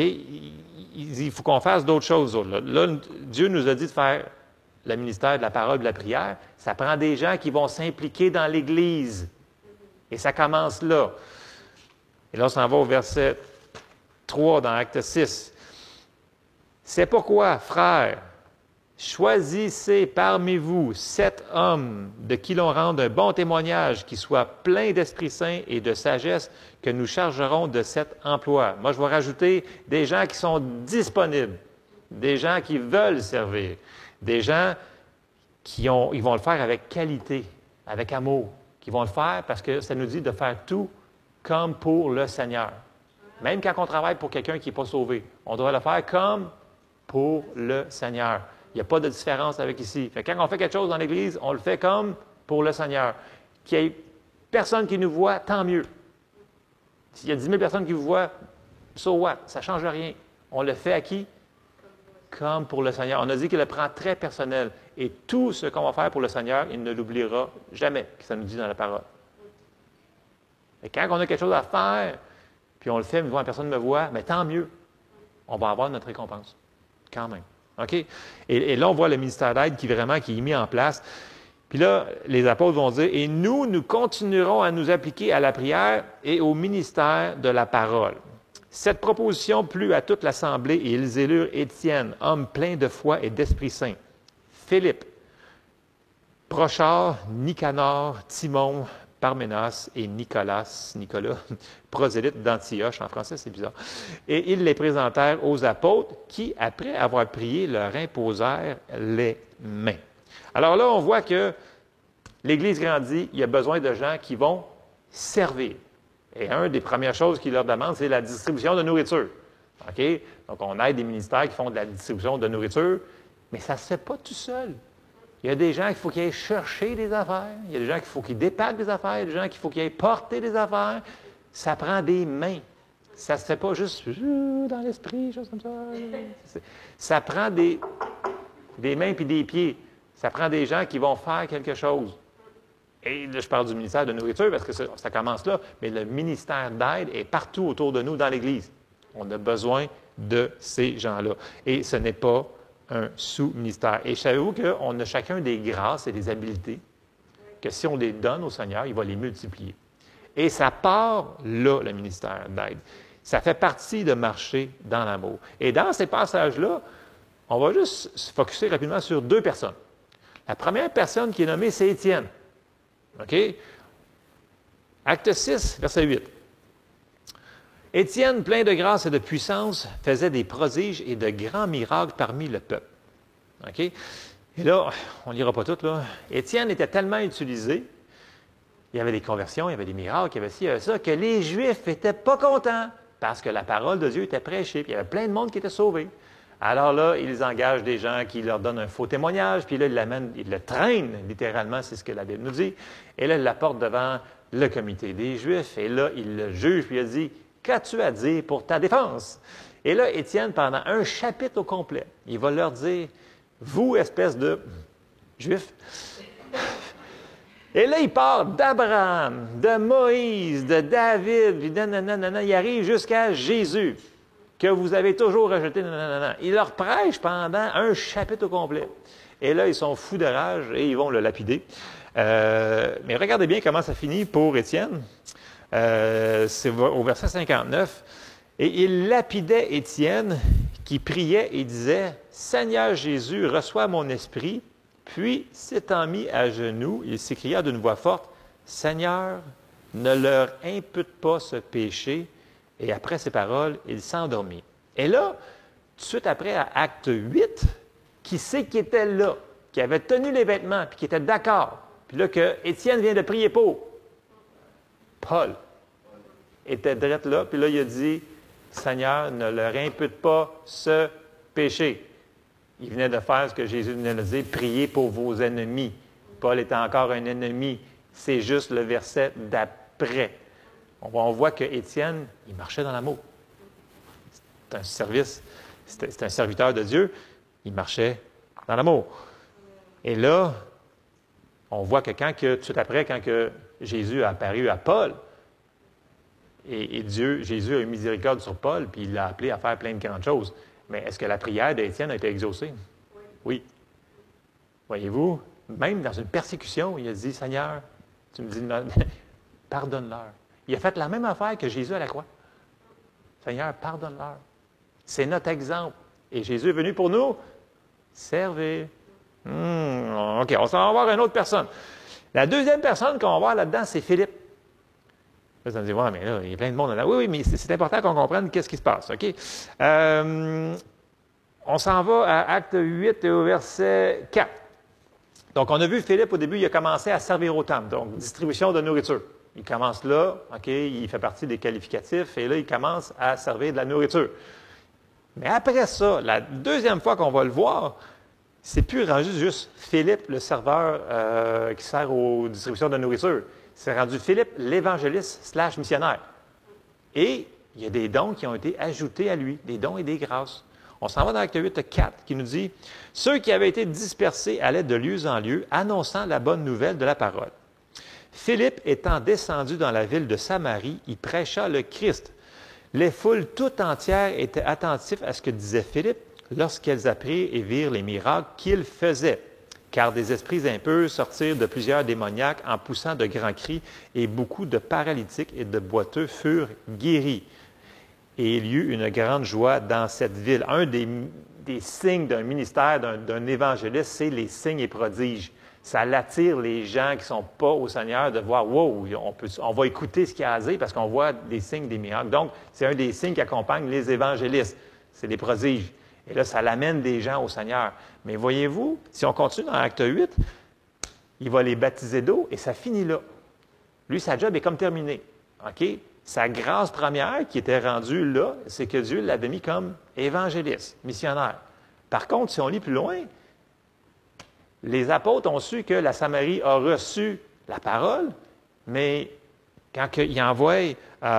Il faut qu'on fasse d'autres choses. Là. Là, Dieu nous a dit de faire le ministère de la parole et de la prière. Ça prend des gens qui vont s'impliquer dans l'Église. Et ça commence là. Et là, on s'en va au verset trois dans Acte six. « C'est pourquoi, frères, choisissez parmi vous sept hommes de qui l'on rende un bon témoignage, qui soient pleins d'Esprit Saint et de sagesse, que nous chargerons de cet emploi. » Moi, je vais rajouter des gens qui sont disponibles, des gens qui veulent servir, des gens qui ont, ils vont le faire avec qualité, avec amour, qui vont le faire parce que ça nous dit de faire tout comme pour le Seigneur. Même quand on travaille pour quelqu'un qui n'est pas sauvé, on doit le faire comme pour le Seigneur. Il n'y a pas de différence avec ici. Fait que quand on fait quelque chose dans l'Église, on le fait comme pour le Seigneur. Qu'il n'y ait personne qui nous voit, tant mieux. S'il y a dix mille personnes qui vous voient, so what? Ça ne change rien. On le fait à qui? Comme pour le Seigneur. On a dit qu'il le prend très personnel. Et tout ce qu'on va faire pour le Seigneur, il ne l'oubliera jamais, que ça nous dit dans la parole. Et quand on a quelque chose à faire, puis on le fait, mais personne ne me voit, mais tant mieux. On va avoir notre récompense. Quand même. OK? Et, et là, on voit le ministère d'aide qui vraiment qui est mis en place. Puis là, les apôtres vont dire, « Et nous, nous continuerons à nous appliquer à la prière et au ministère de la parole. » Cette proposition plut à toute l'assemblée et ils élurent Étienne, homme plein de foi et d'Esprit Saint, Philippe, Prochor, Nicanor, Timon, Parménas et Nicolas, Nicolas, prosélyte d'Antioche, en français c'est bizarre. Et ils les présentèrent aux apôtres qui, après avoir prié, leur imposèrent les mains. Alors là, on voit que l'Église grandit, il y a besoin de gens qui vont servir. Et une des premières choses qu'ils leur demandent, c'est la distribution de nourriture. OK? Donc, on aide des ministères qui font de la distribution de nourriture, mais ça ne se fait pas tout seul. Il y a des gens qu'il faut qu'ils aillent chercher des affaires, il y a des gens qu'il faut qu'ils dépackent des affaires, il y a des gens qu'il faut qu'ils aillent porter des affaires. Ça prend des mains. Ça ne se fait pas juste dans l'esprit, choses comme ça. Ça prend des, des mains puis des pieds. Ça prend des gens qui vont faire quelque chose. Et là, je parle du ministère de nourriture parce que ça, ça commence là, mais le ministère d'aide est partout autour de nous dans l'Église. On a besoin de ces gens-là. Et ce n'est pas un sous-ministère. Et savez-vous qu'on a chacun des grâces et des habiletés que si on les donne au Seigneur, il va les multiplier. Et ça part là, le ministère d'aide. Ça fait partie de marcher dans l'amour. Et dans ces passages-là, on va juste se focusser rapidement sur deux personnes. La première personne qui est nommée, c'est Étienne. OK? Acte six, verset huit. Étienne, plein de grâce et de puissance, faisait des prodiges et de grands miracles parmi le peuple. OK? Et là, on ne lira pas tout, là. Étienne était tellement utilisé, il y avait des conversions, il y avait des miracles, il y avait ci, il y avait ça, que les Juifs n'étaient pas contents parce que la parole de Dieu était prêchée, puis il y avait plein de monde qui était sauvé. Alors là, ils engagent des gens qui leur donnent un faux témoignage, puis là, ils l'amènent, ils le traînent, littéralement, c'est ce que la Bible nous dit. Et là, ils l'apportent devant le comité des Juifs, et là, il le juge, puis il a dit, « Qu'as-tu à dire pour ta défense? » Et là, Étienne, pendant un chapitre au complet, il va leur dire, « Vous, espèce de Juifs, et là, il part d'Abraham, de Moïse, de David, puis nanana, il arrive jusqu'à Jésus, que vous avez toujours rejeté. Nanana. Il leur prêche pendant un chapitre au complet. Et là, ils sont fous de rage et ils vont le lapider. Euh, mais regardez bien comment ça finit pour Étienne. Euh, c'est au verset cinquante-neuf. Et il lapidait Étienne qui priait et disait, « Seigneur Jésus, reçois mon esprit. » Puis, s'étant mis à genoux, il s'écria d'une voix forte, « Seigneur, ne leur impute pas ce péché. » Et après ces paroles, il s'endormit. Et là, tout de suite après, à Acte huit, qui c'est qui était là, qui avait tenu les vêtements, puis qui était d'accord, puis là que Étienne vient de prier pour? Paul était direct là, puis là, il a dit, « Seigneur, ne leur impute pas ce péché. » Il venait de faire ce que Jésus venait de dire, « Priez pour vos ennemis. » Paul était encore un ennemi. C'est juste le verset d'après. On voit que Étienne, il marchait dans l'amour. C'est un service, c'est un serviteur de Dieu. Il marchait dans l'amour. Et là, on voit que quand que, tout de suite après, quand que Jésus a apparu à Paul, et, et Dieu, Jésus a eu miséricorde sur Paul, puis il l'a appelé à faire plein de grandes choses. Mais est-ce que la prière d'Étienne a été exaucée? Oui. Oui. Voyez-vous, même dans une persécution, il a dit, « Seigneur, tu me dis, pardonne-leur. » Il a fait la même affaire que Jésus à la croix. « Seigneur, pardonne-leur. » C'est notre exemple. Et Jésus est venu pour nous servir. Hmm, OK, on s'en va voir une autre personne. La deuxième personne qu'on va voir là-dedans, c'est Philippe. Là, vous allez me dire, ouais, mais là, il y a plein de monde là. Oui, oui, mais c'est important qu'on comprenne qu'est-ce qui se passe. OK? Euh, on s'en va à Acte huit et au verset quatre. Donc, on a vu Philippe au début, il a commencé à servir au temple, donc distribution de nourriture. Il commence là, OK, il fait partie des qualificatifs, et là, il commence à servir de la nourriture. Mais après ça, la deuxième fois qu'on va le voir, c'est plus rendu juste Philippe, le serveur euh, qui sert aux distributions de nourriture. C'est rendu Philippe, l'évangéliste slash missionnaire. Et il y a des dons qui ont été ajoutés à lui, des dons et des grâces. On s'en va dans Acte huit, quatre, qui nous dit « Ceux qui avaient été dispersés allaient de lieu en lieu, annonçant la bonne nouvelle de la parole. Philippe étant descendu dans la ville de Samarie, il prêcha le Christ. Les foules tout entières étaient attentives à ce que disait Philippe lorsqu'elles apprirent et virent les miracles qu'il faisait. Car des esprits impurs sortirent de plusieurs démoniaques en poussant de grands cris, et beaucoup de paralytiques et de boiteux furent guéris. Et il y eut une grande joie dans cette ville. » Un des, des signes d'un ministère, d'un évangéliste, c'est les signes et prodiges. Ça attire les gens qui ne sont pas au Seigneur de voir « Wow, on, peut, on va écouter ce qu'il y a à dire parce qu'on voit des signes, des miracles. » Donc, c'est un des signes qui accompagne les évangélistes. C'est les prodiges. Et là, ça l'amène des gens au Seigneur. Mais voyez-vous, si on continue dans Acte huit, il va les baptiser d'eau et ça finit là. Lui, sa job est comme terminé. OK? Sa grâce première qui était rendue là, c'est que Dieu l'avait mis comme évangéliste, missionnaire. Par contre, si on lit plus loin, les apôtres ont su que la Samarie a reçu la parole, mais quand ils envoient euh,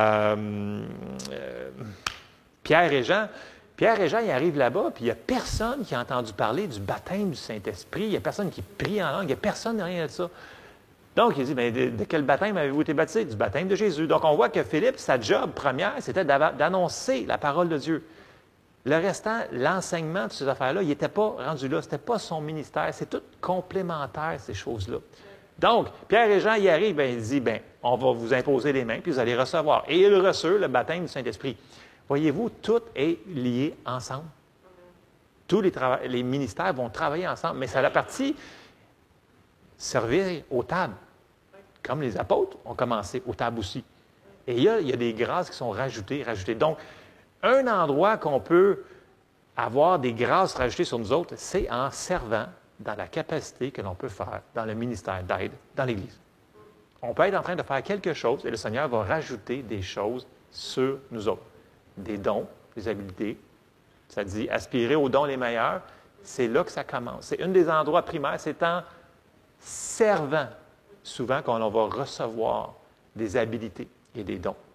euh, Pierre et Jean, Pierre et Jean, ils arrivent là-bas, puis il n'y a personne qui a entendu parler du baptême du Saint-Esprit, il n'y a personne qui prie en langue, il n'y a personne, rien de ça. Donc, il dit, bien, de, de quel baptême avez-vous été baptisé? Du baptême de Jésus. Donc, on voit que Philippe, sa job première, c'était d'annoncer la parole de Dieu. Le restant, l'enseignement de ces affaires-là, il n'était pas rendu là, ce n'était pas son ministère, c'est tout complémentaire, ces choses-là. Donc, Pierre et Jean y arrivent, bien, il dit, bien, on va vous imposer les mains, puis vous allez recevoir. Et ils reçurent le baptême du Saint-Esprit. Voyez-vous, tout est lié ensemble. Tous les, les ministères vont travailler ensemble, mais c'est la partie servir aux tables. Comme les apôtres ont commencé aux tables aussi. Et il y a, il y a des grâces qui sont rajoutées, rajoutées. Donc, un endroit qu'on peut avoir des grâces rajoutées sur nous autres, c'est en servant dans la capacité que l'on peut faire dans le ministère d'aide dans l'Église. On peut être en train de faire quelque chose et le Seigneur va rajouter des choses sur nous autres. Des dons, des habiletés. Ça dit aspirer aux dons les meilleurs. C'est là que ça commence. C'est un des endroits primaires. C'est en servant souvent qu'on va recevoir des habiletés et des dons.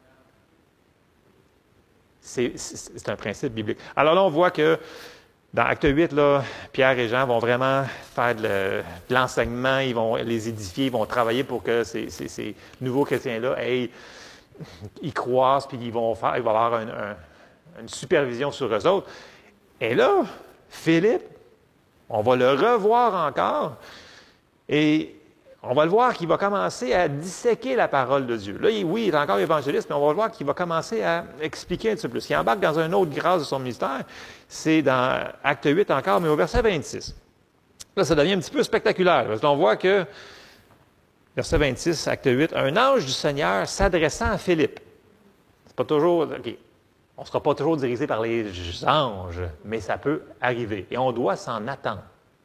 C'est, c'est, c'est un principe biblique. Alors là, on voit que dans Acte huit, là, Pierre et Jean vont vraiment faire de, le, de l'enseignement, ils vont les édifier, ils vont travailler pour que ces, ces, ces nouveaux chrétiens-là aient, ils croissent, puis ils vont faire, il va y avoir un, un, une supervision sur eux autres. Et là, Philippe, on va le revoir encore, et on va le voir qu'il va commencer à disséquer la parole de Dieu. Là, il, oui, il est encore évangéliste, mais on va le voir qu'il va commencer à expliquer un petit peu plus. Il embarque dans une autre grâce de son ministère. C'est dans Acte huit encore, mais au verset vingt-six. Là, ça devient un petit peu spectaculaire, parce qu'on voit que, verset vingt-six, Acte huit, un ange du Seigneur s'adressant à Philippe. C'est pas toujours... OK, on ne sera pas toujours dirigé par les anges, mais ça peut arriver. Et on doit s'en attendre.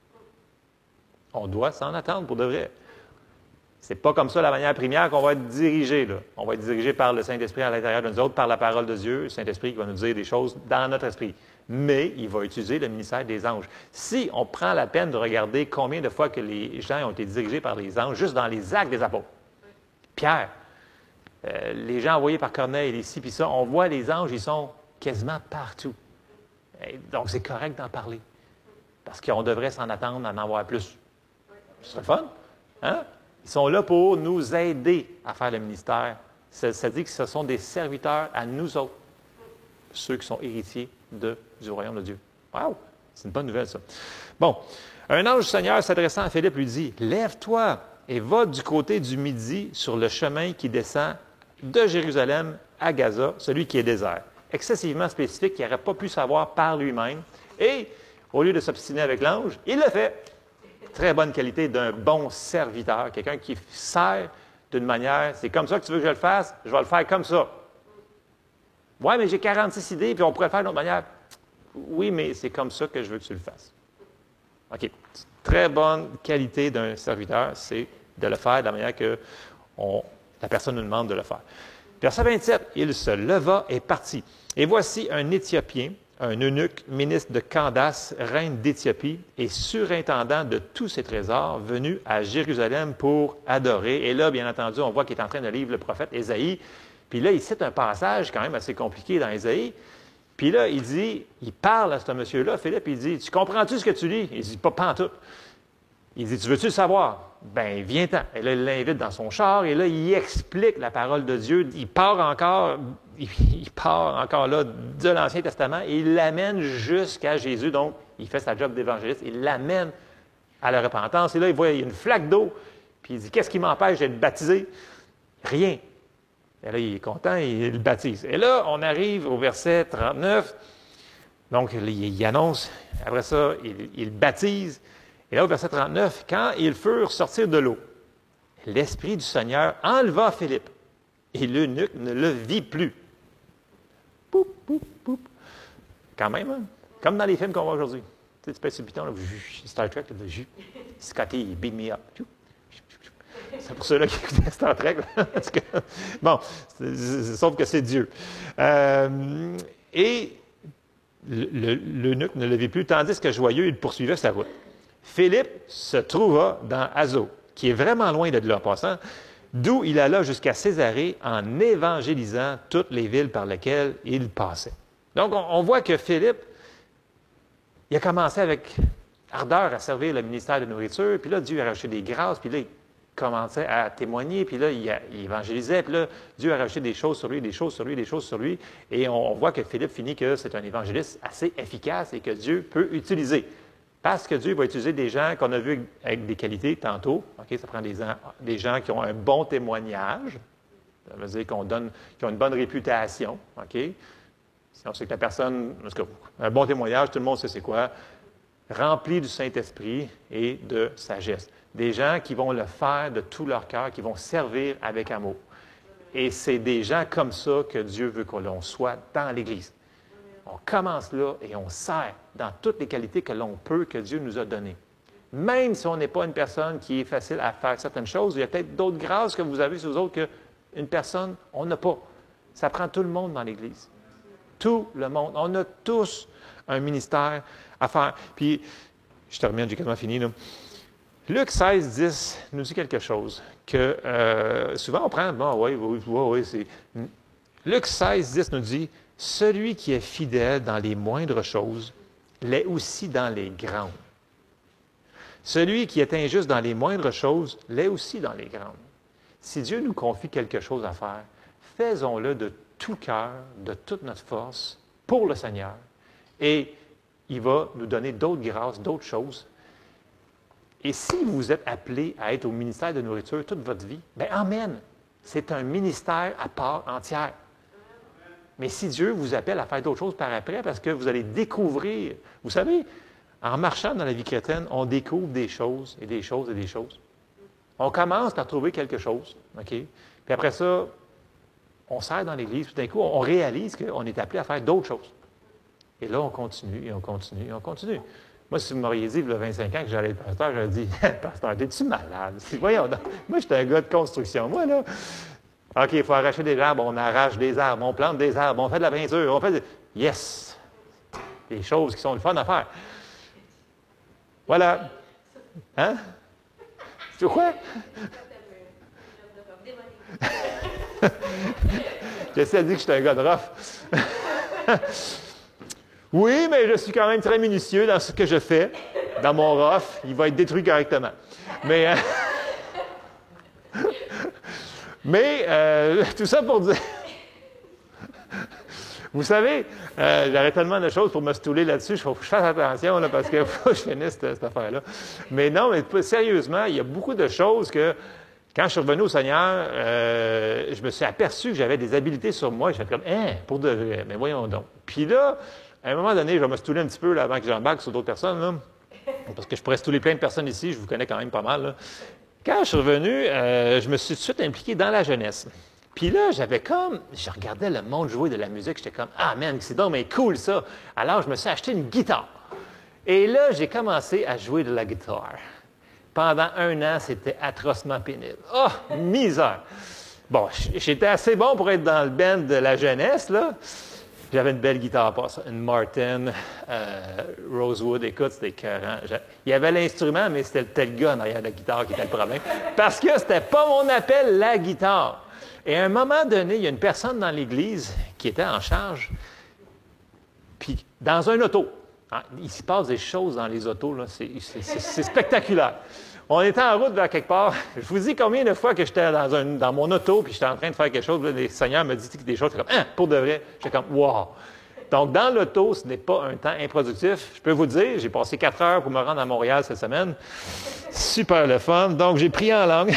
On doit s'en attendre pour de vrai. C'est pas comme ça la manière première qu'on va être dirigé. Là. On va être dirigé par le Saint-Esprit à l'intérieur de nous autres, par la parole de Dieu, le Saint-Esprit qui va nous dire des choses dans notre esprit. Mais il va utiliser le ministère des anges. Si on prend la peine de regarder combien de fois que les gens ont été dirigés par les anges, juste dans les actes des apôtres. Pierre, euh, les gens envoyés par Corneille, ici puis ça, on voit les anges, ils sont quasiment partout. Et donc c'est correct d'en parler. Parce qu'on devrait s'en attendre à en avoir plus. Ce serait fun, hein? Ils sont là pour nous aider à faire le ministère. Ça, ça dit que ce sont des serviteurs à nous autres, ceux qui sont héritiers de, du royaume de Dieu. Wow! C'est une bonne nouvelle, ça. Bon, un ange du Seigneur s'adressant à Philippe lui dit, « Lève-toi et va du côté du midi sur le chemin qui descend de Jérusalem à Gaza, celui qui est désert. » Excessivement spécifique, qu'il n'aurait pas pu savoir par lui-même. Et, au lieu de s'obstiner avec l'ange, il le fait. Très bonne qualité d'un bon serviteur, quelqu'un qui sert d'une manière, c'est comme ça que tu veux que je le fasse, je vais le faire comme ça. Oui, mais j'ai quarante-six idées, puis on pourrait le faire d'une autre manière. Oui, mais c'est comme ça que je veux que tu le fasses. OK. Très bonne qualité d'un serviteur, c'est de le faire de la manière que on, la personne nous demande de le faire. Verset vingt-sept, il se leva et partit. Et voici un Éthiopien, un eunuque, ministre de Candace, reine d'Éthiopie, et surintendant de tous ses trésors, venu à Jérusalem pour adorer. Et là, bien entendu, on voit qu'il est en train de lire le prophète Ésaïe. Puis là, il cite un passage quand même assez compliqué dans Ésaïe. Puis là, il dit, il parle à ce monsieur-là, Philippe, il dit, « Tu comprends-tu ce que tu lis? » Il dit, « Pas pantoute. » Il dit, « Tu veux-tu le savoir? » « Ben, viens-t'en. » Et là, il l'invite dans son char, et là, il explique la parole de Dieu. Il part encore, il part encore là de l'Ancien Testament, et il l'amène jusqu'à Jésus. Donc, il fait sa job d'évangéliste, il l'amène à la repentance. Et là, il voit, il y a une flaque d'eau, puis il dit, « Qu'est-ce qui m'empêche d'être baptisé? » Rien. Et là, il est content, et il le baptise. Et là, on arrive au verset trente-neuf. Donc, il, il annonce, après ça, il, il baptise. Et là, au verset trente-neuf, « Quand ils furent sortir de l'eau, l'Esprit du Seigneur enleva Philippe, et l'eunuque ne le vit plus. » Poup, poup, poup. Quand même, hein? Comme dans les films qu'on voit aujourd'hui. Tu sais, tu pètes sur le piton, là, Star Trek, là, Scotty, il beat me up. C'est pour ceux-là qui écoutaient Star Trek. Bon, c'est, c'est, sauf que c'est Dieu. Euh, et l'eunuque ne le vit plus, tandis que joyeux, il poursuivait sa route. Philippe se trouva dans Azo, qui est vraiment loin de là en passant, d'où il alla jusqu'à Césarée en évangélisant toutes les villes par lesquelles il passait. Donc, on, on voit que Philippe, il a commencé avec ardeur à servir le ministère de nourriture, puis là, Dieu a rajouté des grâces, puis là, il commençait à témoigner, puis là, il, a, il évangélisait, puis là, Dieu a rajouté des choses sur lui, des choses sur lui, des choses sur lui, et on, on voit que Philippe finit que c'est un évangéliste assez efficace et que Dieu peut utiliser. Parce que Dieu va utiliser des gens qu'on a vus avec des qualités tantôt. Okay, ça prend des, des gens qui ont un bon témoignage. Ça veut dire qu'on donne, qui ont une bonne réputation. Okay? Si on sait que la personne, parce que un bon témoignage, tout le monde sait c'est quoi, rempli du Saint-Esprit et de sagesse. Des gens qui vont le faire de tout leur cœur, qui vont servir avec amour. Et c'est des gens comme ça que Dieu veut que l'on soit dans l'Église. On commence là et on sert dans toutes les qualités que l'on peut, que Dieu nous a données. Même si on n'est pas une personne qui est facile à faire certaines choses, il y a peut-être d'autres grâces que vous avez sur vous autres qu'une personne, on n'a pas. Ça prend tout le monde dans l'Église. Tout le monde. On a tous un ministère à faire. Puis, je termine, j'ai quasiment fini, là. Luc seize, dix nous dit quelque chose que euh, souvent on prend, bon, oui, oui, oui, oui, c'est... Luc seize, dix nous dit, « Celui qui est fidèle dans les moindres choses l'est aussi dans les grandes. Celui qui est injuste dans les moindres choses l'est aussi dans les grandes. » Si Dieu nous confie quelque chose à faire, faisons-le de tout cœur, de toute notre force, pour le Seigneur. Et il va nous donner d'autres grâces, d'autres choses. Et si vous êtes appelé à être au ministère de nourriture toute votre vie, bien, amen. C'est un ministère à part entière. Mais si Dieu vous appelle à faire d'autres choses par après, parce que vous allez découvrir, vous savez, en marchant dans la vie chrétienne, on découvre des choses et des choses et des choses. On commence par trouver quelque chose, OK? Puis après ça, on sert dans l'Église, puis d'un coup, on réalise qu'on est appelé à faire d'autres choses. Et là, on continue, et on continue, et on continue. Moi, si vous m'auriez dit, il y a vingt-cinq ans que j'allais être pasteur, j'aurais dit, « Pasteur, es-tu malade? » Voyons donc. Moi, j'étais un gars de construction. Moi, là, OK, il faut arracher des arbres, on arrache des arbres, on plante des arbres, on fait de la peinture, on fait des... Yes! Des choses qui sont le fun à faire. Voilà. Hein? Tu quoi? J'essaie de dire que je suis un gars de rough. Oui, mais je suis quand même très minutieux dans ce que je fais. Dans mon rough, il va être détruit correctement. Mais, euh, mais euh, tout ça pour dire... Vous savez, euh, j'aurais tellement de choses pour me stouler là-dessus, il faut que je fasse attention là, parce qu'il faut que je finisse cette, cette affaire-là. Mais non, mais sérieusement, il y a beaucoup de choses que, quand je suis revenu au Seigneur, euh, je me suis aperçu que j'avais des habiletés sur moi. Je fait comme, hein, pour de vrai, mais voyons donc. Puis là, à un moment donné, je vais me stouler un petit peu là, avant que j'embarque sur d'autres personnes, là, parce que je pourrais stouler plein de personnes ici, je vous connais quand même pas mal. Là. Quand je suis revenu, euh, je me suis tout de suite impliqué dans la jeunesse. Puis là, j'avais comme, je regardais le monde jouer de la musique, j'étais comme, ah man, c'est donc mais cool ça. Alors, je me suis acheté une guitare. Et là, j'ai commencé à jouer de la guitare. Pendant un an, c'était atrocement pénible. Oh, misère! Bon, j'étais assez bon pour être dans le band de la jeunesse, là. J'avais une belle guitare, pas ça, une Martin, euh, Rosewood, écoute, c'était écœurant. Il y avait l'instrument, mais c'était le gars derrière la guitare qui était le problème. Parce que c'était pas mon appel, la guitare. Et à un moment donné, il y a une personne dans l'Église qui était en charge, puis dans un auto. Hein, il se passe des choses dans les autos, là, c'est spectaculaire. On était en route vers quelque part. Je vous dis combien de fois que j'étais dans, un, dans mon auto, puis j'étais en train de faire quelque chose, là, le Seigneur me dit des choses, comme, hein, pour de vrai. J'étais comme, wow! Donc, dans l'auto, ce n'est pas un temps improductif. Je peux vous dire, j'ai passé quatre heures pour me rendre à Montréal cette semaine. Super le fun. Donc, j'ai pris en langue.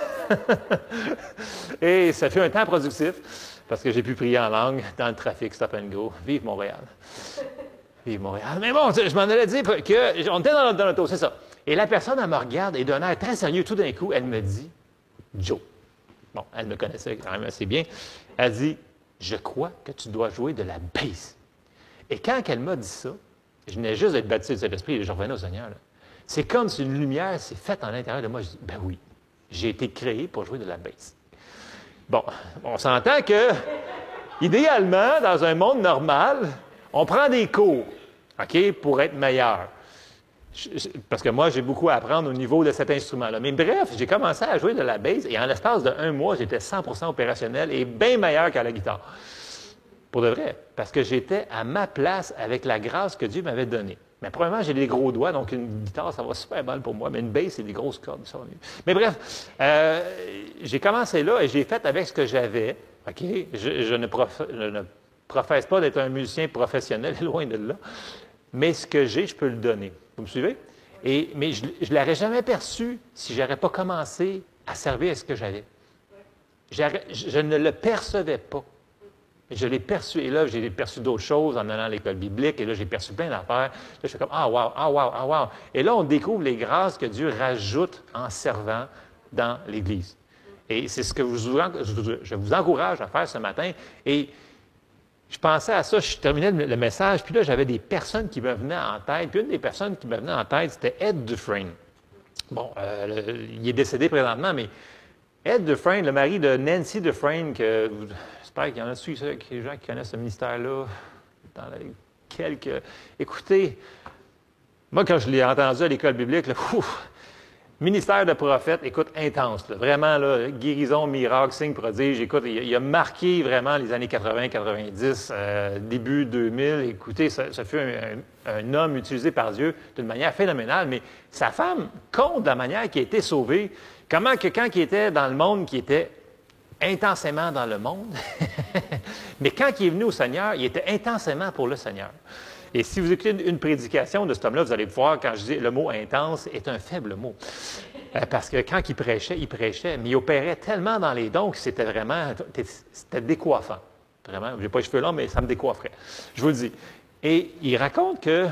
Et ça fait un temps productif parce que j'ai pu prier en langue dans le trafic, stop and go. Vive Montréal. Vive Montréal. Mais bon, je m'en allais dire qu'on était dans, dans l'auto, c'est ça. Et la personne, elle me regarde et d'un air très sérieux, tout d'un coup, elle me dit, Joe. Bon, elle me connaissait quand même assez bien. Elle dit, je crois que tu dois jouer de la bass. Et quand elle m'a dit ça, je venais juste d'être baptisé de Saint-Esprit et je revenais au Seigneur. C'est comme si une lumière s'est faite en l'intérieur de moi. Je dis, ben oui. J'ai été créé pour jouer de la bass. Bon, on s'entend que, idéalement, dans un monde normal, on prend des cours, OK, pour être meilleur. Je, parce que moi, j'ai beaucoup à apprendre au niveau de cet instrument-là. Mais bref, j'ai commencé à jouer de la bass et en l'espace d'un mois, j'étais cent pour cent opérationnel et bien meilleur qu'à la guitare. Pour de vrai, parce que j'étais à ma place avec la grâce que Dieu m'avait donnée. Mais probablement, j'ai des gros doigts, donc une guitare, ça va super mal pour moi. Mais une bass, c'est des grosses cordes. Ça va mieux. Mais bref, euh, j'ai commencé là et j'ai fait avec ce que j'avais. OK? Je, je, ne prof, je ne professe pas d'être un musicien professionnel, loin de là. Mais ce que j'ai, je peux le donner. Vous me suivez? Et, mais je ne l'aurais jamais perçu si je n'aurais pas commencé à servir à ce que j'avais. Je, je ne le percevais pas. Je l'ai perçu, et là, j'ai perçu d'autres choses en allant à l'école biblique, et là, j'ai perçu plein d'affaires. Là, je suis comme, ah, wow, ah, wow, ah, wow. Et là, on découvre les grâces que Dieu rajoute en servant dans l'Église. Et c'est ce que je vous, je vous encourage à faire ce matin. Et je pensais à ça, je terminais le, le message, puis là, j'avais des personnes qui me venaient en tête. Puis une des personnes qui me venait en tête, c'était Ed Dufresne. Bon, euh, le, il est décédé présentement, mais Ed Dufresne, le mari de Nancy Dufresne, que j'espère qu'il y en a dessus, des gens qui connaissent ce ministère-là, dans les quelques... Écoutez, moi, quand je l'ai entendu à l'école biblique, là, ouf, ministère de prophète, écoute, intense. Là, vraiment, là, guérison, miracle, signe, prodige. Écoute, il, il a marqué vraiment les années quatre-vingt, quatre-vingt-dix, euh, début deux mille. Écoutez, ça, ça fut un, un, un homme utilisé par Dieu d'une manière phénoménale, mais sa femme compte la manière qu'il a été sauvé. Comment que quand il était dans le monde, qui était intensément dans le monde, mais quand il est venu au Seigneur, il était intensément pour le Seigneur. Et si vous écoutez une prédication de cet homme-là, vous allez voir, quand je dis le mot « intense » est un faible mot. Parce que quand il prêchait, il prêchait, mais il opérait tellement dans les dons que c'était vraiment, c'était décoiffant. Vraiment, je n'ai pas les cheveux longs, mais ça me décoifferait. Je vous le dis. Et il raconte que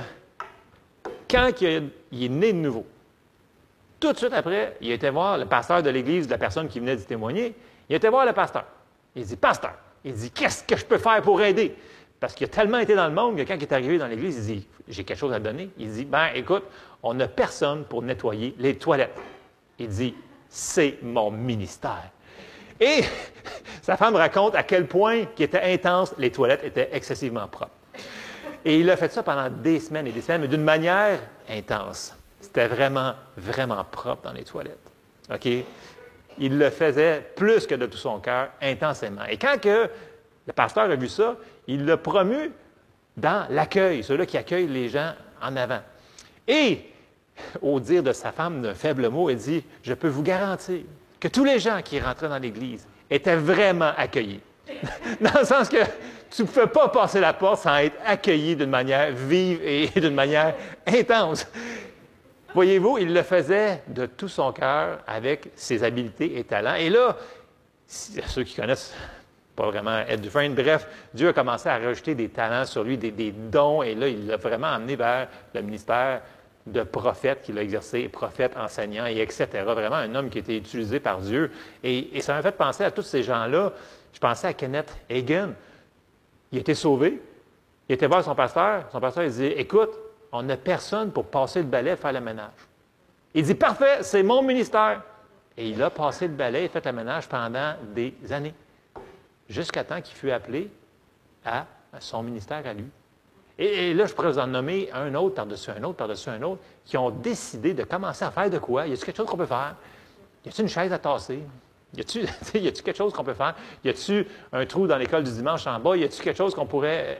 quand il est né de nouveau, tout de suite après, il a été voir le pasteur de l'église, de la personne qui venait d'y témoigner, il a été voir le pasteur. Il dit « Pasteur, il dit, qu'est-ce que je peux faire pour aider? » Parce qu'il a tellement été dans le monde que quand il est arrivé dans l'église, il dit, j'ai quelque chose à donner. Il dit, ben écoute, on n'a personne pour nettoyer les toilettes. Il dit, c'est mon ministère. Et sa femme raconte à quel point qui était intense, les toilettes étaient excessivement propres. Et il a fait ça pendant des semaines et des semaines, mais d'une manière intense. C'était vraiment, vraiment propre dans les toilettes. OK? Il le faisait plus que de tout son cœur, intensément. Et quand que le pasteur a vu ça, il l'a promu dans l'accueil, ceux-là qui accueillent les gens en avant. Et, au dire de sa femme d'un faible mot, elle dit, je peux vous garantir que tous les gens qui rentraient dans l'Église étaient vraiment accueillis. Dans le sens que tu ne pouvais pas passer la porte sans être accueilli d'une manière vive et d'une manière intense. Voyez-vous, il le faisait de tout son cœur avec ses habiletés et talents. Et là, ceux qui connaissent pas vraiment Ed Dufresne, bref, Dieu a commencé à rajouter des talents sur lui, des, des dons, et là, il l'a vraiment amené vers le ministère de prophète qu'il a exercé, prophète, enseignant, et et cetera. Vraiment un homme qui a été utilisé par Dieu. Et, et ça m'a fait penser à tous ces gens-là. Je pensais à Kenneth Hagin. Il a été sauvé. Il était voir son pasteur. Son pasteur, il dit, écoute, on n'a personne pour passer le balai et faire le ménage. Il dit, parfait, c'est mon ministère. Et il a passé le balai et fait le ménage pendant des années. Jusqu'à temps qu'il fut appelé à son ministère à lui. Et, et là, je pourrais vous en nommer un autre par-dessus un autre, par-dessus un autre, qui ont décidé de commencer à faire de quoi? Y a-t-il quelque chose qu'on peut faire? Y a-t-il une chaise à tasser? Y a-t-il y a-t-il quelque chose qu'on peut faire? Y a-t-il un trou dans l'école du dimanche en bas? Y a-t-il quelque chose qu'on pourrait...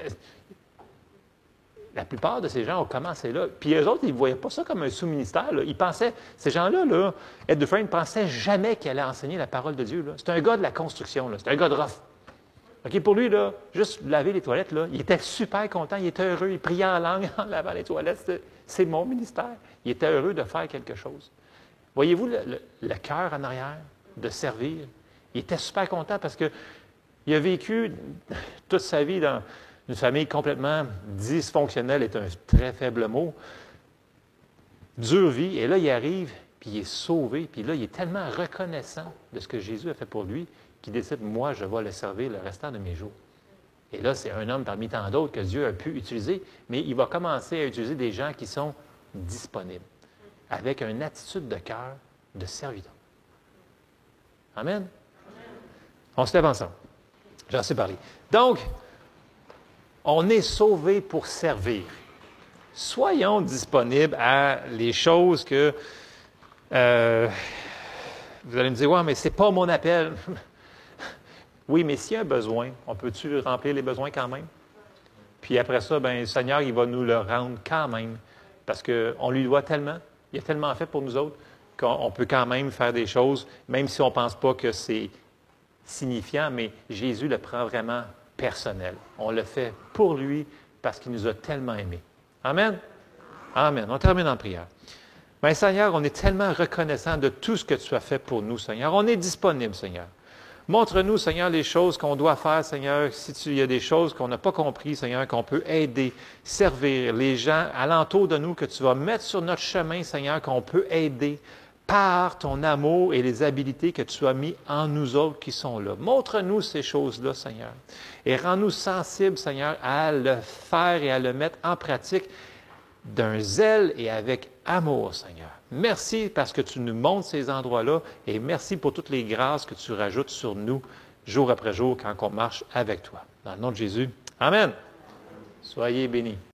La plupart de ces gens ont commencé là. Puis eux autres, ils ne voyaient pas ça comme un sous-ministère. Là. Ils pensaient, ces gens-là, là, Ed Dufresne ne pensait jamais qu'il allait enseigner la parole de Dieu. C'est un gars de la construction, c'est un gars de rough. Okay, pour lui, là, juste laver les toilettes, là, il était super content, il était heureux, il priait en langue en lavant les toilettes. C'est mon ministère. Il était heureux de faire quelque chose. Voyez-vous le, le, le cœur en arrière de servir? Il était super content parce qu'il a vécu toute sa vie dans une famille complètement dysfonctionnelle, est un très faible mot. Dure vie, et là, il arrive, puis il est sauvé, puis là, il est tellement reconnaissant de ce que Jésus a fait pour lui, qu'il décide, moi, je vais le servir le restant de mes jours. Et là, c'est un homme parmi tant d'autres que Dieu a pu utiliser, mais il va commencer à utiliser des gens qui sont disponibles, avec une attitude de cœur de serviteur. Amen? Amen. On se lève ensemble. J'en ai parlé. Donc, on est sauvés pour servir. Soyons disponibles à les choses que... Euh, vous allez me dire, « Ouais, mais ce n'est pas mon appel. » Oui, mais s'il y a un besoin, on peut-tu remplir les besoins quand même? Puis après ça, bien, le Seigneur, il va nous le rendre quand même. Parce qu'on lui doit tellement, il a tellement fait pour nous autres, qu'on peut quand même faire des choses, même si on ne pense pas que c'est signifiant, mais Jésus le prend vraiment personnel. On le fait pour lui parce qu'il nous a tellement aimés. Amen? Amen. On termine en prière. Bien, Seigneur, on est tellement reconnaissant de tout ce que tu as fait pour nous, Seigneur. On est disponible, Seigneur. Montre-nous, Seigneur, les choses qu'on doit faire, Seigneur. Si tu, il y a des choses qu'on n'a pas compris, Seigneur, qu'on peut aider, servir les gens alentour de nous, que tu vas mettre sur notre chemin, Seigneur, qu'on peut aider. par ton amour et les habiletés que tu as mis en nous autres qui sont là. Montre-nous ces choses-là, Seigneur, et rends-nous sensibles, Seigneur, à le faire et à le mettre en pratique d'un zèle et avec amour, Seigneur. Merci parce que tu nous montres ces endroits-là et merci pour toutes les grâces que tu rajoutes sur nous jour après jour quand on marche avec toi. Dans le nom de Jésus, Amen. Soyez bénis.